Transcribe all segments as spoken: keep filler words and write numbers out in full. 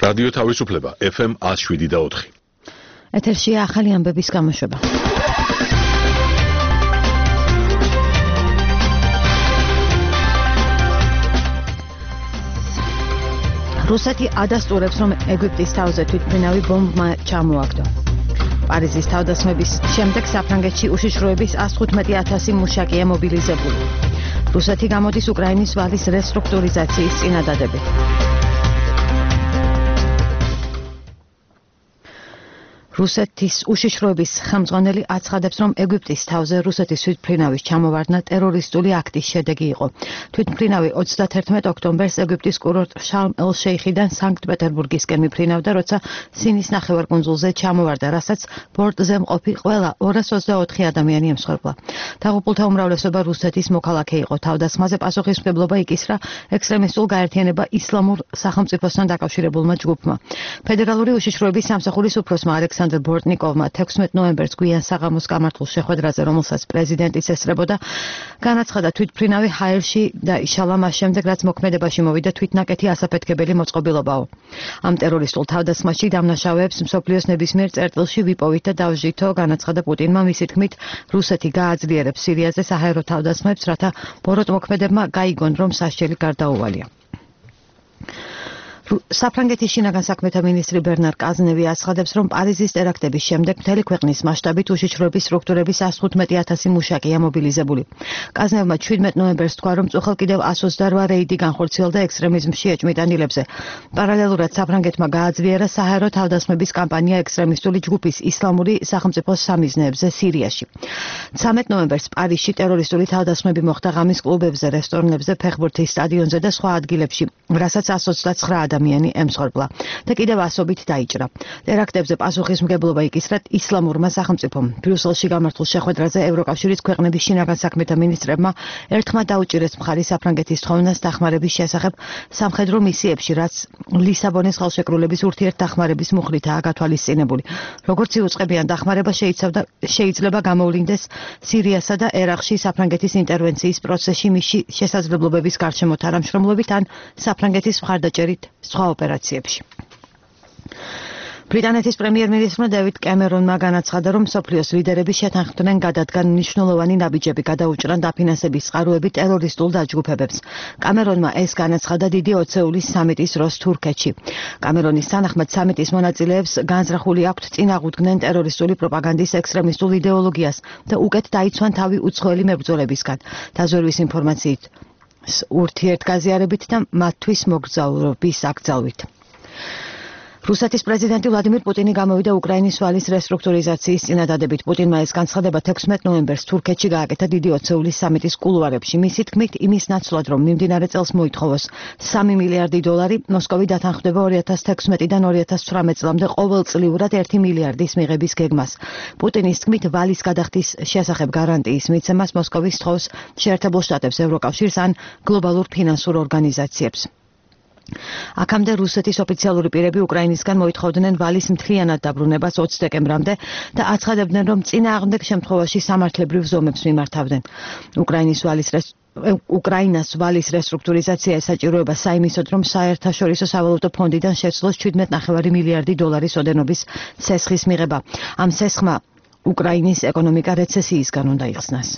რადიო თავისუფლება ეფ ემ ათს შვიდი და ოთხი. ეთერშია ახალი ამბების გამოშვება. რუსეთი ადასტურებს, რომ ეგვიპტის თავზე თვითმფრინავი ბომბმა ჩამოაგდო. პარიზის თავდასხმების შემდეგ საფრანგეთში უშიშროების ას თხუთმეტი ათასი მუშაკია მობილიზებული. რუსეთი გამოდის უკრაინის ვალის რესტრუქტურიზაციის წინადადებით. რუსეთის უშიშროების ხელმძღვანელი აცხადებს, რომ ეგვიპტის თავზე რუსეთის თვითმფრინავის ჩამოვარდნა ტერორისტული აქტის შედეგი იყო. თვითმფრინავი ოცდათერთმეტ ოქტომბერს ეგვიპტის კურორტ შარმ-ელ-შეიხიდან სანქტ-პეტერბურგისკენ მიფრინავდა, როცა სინის ნახევარკუნძულზე ჩამოვარდა, რასაც ბორტზე მყოფი ყველა ორას ოცდაოთხი ადამიანი ემსხვერპლა. დაღუპულთა უმრავლესობა რუსეთის მოქალაქე იყო. თავდასხმაზე პასუხისმგებლობა იკისრა ექსტრემისტულ გაერთიანება ისლამურ სახელმწიფოსთან დაკავშირებულმა ჯგუფმა. ფედერალური უშიშროების სამსახურის უფროსმა ალექსანდრ ბორტნიკოვმა თექვსმეტ ნოემბერს გვიან საღამოს გამართულ შეხვედრაზე, რომელსაც პრეზიდენტიც ესწრებოდა, განაცხადა თვითმფრინავი ჰაერში დაიშალა მას შემდეგ, რაც მოქმედებაში მოვიდა თვითნაკეთი ასაფეთქებელი მოწყობილობაო. ამ ტერორისტულ თავდასხმაში დამნაშავეებს მსოფლიოს ნებისმიერ წერტილში ვიპოვით და დავჟითო, განაცხადა პუტინმა. მისი თქმით, რუსეთი გააძლიერებს სირიაზე საჰაერო თავდასხმებს, რათა ბოროტ მოქმედებმა გაიგონ, რომ სასჯელი გარდაუვალია. საფრანგეთის შინაგან საქმეთა მინისტრი ბერნარ კაზნევი აცხადებს, რომ პარიზის ტერაქტების შემდეგ მთელი ქვეყნის მასშტაბით უშიშროების სტრუქტურების ას თხუთმეტი ათასი მუშაკია მობილიზებული. კაზნევმა შვიდმეტ ნოემბერს თქვა, რომ წუხელ კიდევ ას ოცდარვა რეიდი განხორციელდა ექსტრემიზმში ეჭვმიტანილებზე. პარალელურად საფრანგეთმა გააძლიერა საჰაერო თავდასხმების კამპანია ექსტრემისტული ჯგუფის ისლამური სახელმწიფოს სამიზნეებზე სირიაში. ცამეტ ნოემბერს პარიზში ტერორისტული თავდასხმები მოხდა ღამის კლუბებზე, რესტორნებზე, ფეხბურთის სტადიონზე და სხვა ადგილებში, რასაც ას ოცდაცხრა ადამიანი ემსხვერპლა და კიდევ ასობით დაიჭრა. ტერაქტებზე პასუხისმგებლობა იკისრა ისლამურმა სახელმწიფომ. ბრიუსელში გამართულ შეხვედრაზე ევროკავშირის ქვეყნების შინაგან საქმეთა მინისტრებმა ერთხმად დაუჭირეს მხარი საფრანგეთის თხოვნას დახმარების შესახებ სამხედრო მისიებში, რაც ლისაბონის ხელშეკრულების ურთიერთდახმარების მუხლითაა გათვალისწინებული. როგორც იუწყებიან, დახმარება შეიძლება გამოვლინდეს სირიასა და ერაყში საფრანგეთის ინტერვენციის პროცესში მისი შესაძლებლობების გარშემო თანამშრომლობით ან საფრანგეთის მხარდაჭერით სხვა ოპერაციებში. ბრიტანეთის პრემიერ-მინისტრმა დევიდ კემერონმა განაცხადა, რომ მსოფლიოს ლიდერები შეთანხმდნენ გადადგან მნიშვნელოვანი ნაბიჯები გადაუჭრან დაფინანსების წყაროები ტერორისტულ დაჯგუფებებს. კამერონმა ეს განაცხადა დიდი ოცეულის სამიტის დროს თურქეთში. კამერონის თანახმად სამიტის მონაწილეებს განზრახული აქვთ წინააღმდნენ ტერორისტული პროპაგანდის ექსტრემისტულ იდეოლოგიას და უკეთ დაიცვან თავი უცხოელი მებრძოლებისგან. დაზვერვის ინფორმაციით ურთიერთგაზიარებით და მათთვის მოგზაურობის აკრძალვით. რუსეთის პრეზიდენტი ვლადიმირ პუტინი გამოვიდა უკრაინის ვალის რესტრუქტურიზაციის წინადადებით. პუტინმა ეს განცხადება თექვსმეტ ნოემბერს თურქეთში გააკეთა დიდი ოცეულის სამიტის კულუარებში. მისი თქმით, იმის ნაცვლად, რომ მიმდინარე წელს მოითხოვოს სამი მილიარდი დოლარი, მოსკოვი დათანხმდება ორი ათას თექვსმეტიდან ორი ათას ცხრამეტ წლამდე ყოველწლიურად ერთი მილიარდის მიღების გეგმას. პუტინის თქმით, ვალის გადახდის შესახებ გარანტიის მიცემას მოსკოვი სთხოვს შეერთებულ შტატებს, ევროკავშირს ან გლობალურ ფინანსურ ორგანიზაციებს. აქამდე რუსეთის ოფიციალური პირები უკრაინისგან მოითხოვდნენ ვალის მთლიანად დაბრუნებას ოცი დეკემბრამდე და აცხადებდნენ, რომ წინააღმდეგ შემთხვევაში სამართლებრივ ზომებს მიმართავდნენ. უკრაინის ვალის უკრაინას ვალის რესტრუქტურიზაცია ესაჭიროება საიმისოდ, რომ საერთაშორისო სავალუტო ფონდიდან შეცვლოს შვიდმეტ ნახევარი მილიარდი დოლარის ოდენობის ცესხის მიღება. ამ ცესხმა უკრაინის ეკონომიკა რეცესიისგან უნდა იხსნას.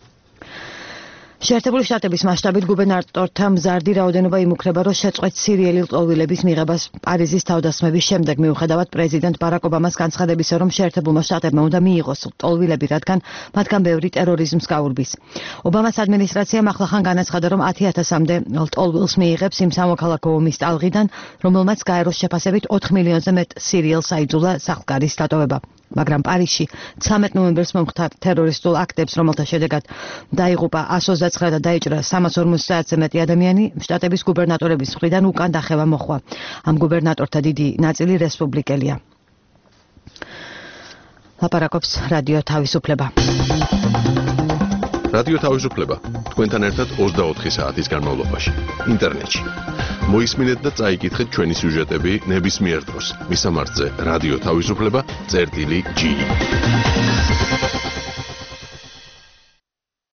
შეერთებული შტატების მასშტაბით გუბერნატორთა მზარდი რაოდენობა იმუქრება, რომ შეწყვეტს სირიელი ლტოლვილების მიღებას პარიზის თავდასხმების შემდეგ, მიუხედავად პრეზიდენტ ბარაკ ობამას განცხადებისა, რომ შეერთებულმა შტატებმა უნდა მიიღოს ლტოლვილები, რადგან მათგან ბევრი ტერორიზმს გაურბის. ობამას ადმინისტრაციამ ახლახან განაცხადა, რომ ათი ათასამდე ლტოლვილს მიიღებს იმ სამოქალაქო ომის ტალღიდან, რომელმაც გაეროს შეფასებით ოთხ მილიონზე მეტ სირიელს აიძულა სახლ-კარის დატოვება. მაგრამ პარიზში ცამეტ ნოემბერს მომხდარ ტერორისტულ აქტებს, რომელთა შედეგად დაიღუპა ას ოცდაცხრა და დაიჭრა სამას ორმოცდაათზე მეტი ადამიანი, შტატების გუბერნატორების მხრიდან უკან დახევა მოხდა. ამ გუბერნატორთა დიდი ნაწილი რესპუბლიკელია. ლაპარაკობს რადიო თავისუფლება. რადიო თავისუფლება თქვენთან ერთად ოცდაოთხი საათის განმავლობაში ინტერნეტში. მოისმინეთ და წაიკითხეთ ჩვენი სიუჟეტები ნებისმიერ დროს. მისამართზე რადიო თავისუფლება წერტილი ჯი.